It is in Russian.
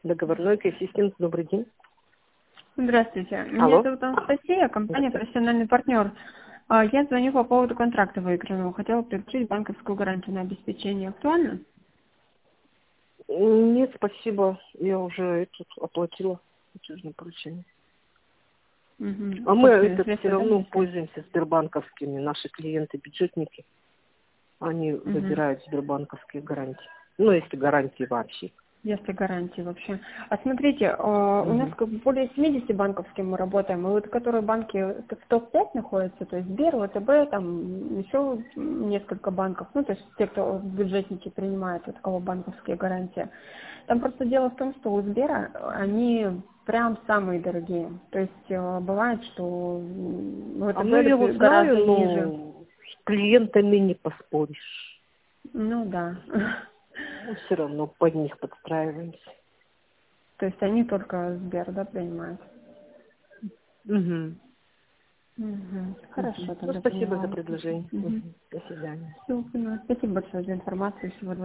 Договорной ассистент, добрый день. Здравствуйте. Меня Алло. зовут Анастасия, компания «Профессиональный партнер». Я звоню по поводу контракта выигранного. Хотела предложить банковскую гарантию на обеспечение. Актуально? Нет, спасибо. Я уже оплатила платежное поручение. Угу. А мы все равно Да, пользуемся сбербанковскими. Наши клиенты, бюджетники, они выбирают сбербанковские гарантии. Ну, если гарантии вообще. Если гарантии вообще. А смотрите, у нас как бы более 70 банковских мы работаем, и вот которые банки в топ-5 находятся, то есть Сбер, ВТБ, там еще несколько банков, ну, то есть те, кто бюджетники принимают, вот кого банковские гарантии. Там просто дело в том, что у Сбера они прям самые дорогие. То есть бывает, что Ну, я вот ВТБ гораздо знаю, ниже. но с клиентами не поспоришь. Ну да. Мы все равно под них подстраиваемся. То есть они только Сбер, да, принимают. Угу. Хорошо, Ну, тогда спасибо за поняла. предложение. До свидания. Все, поняла. Спасибо большое за информацию. Всего доброго.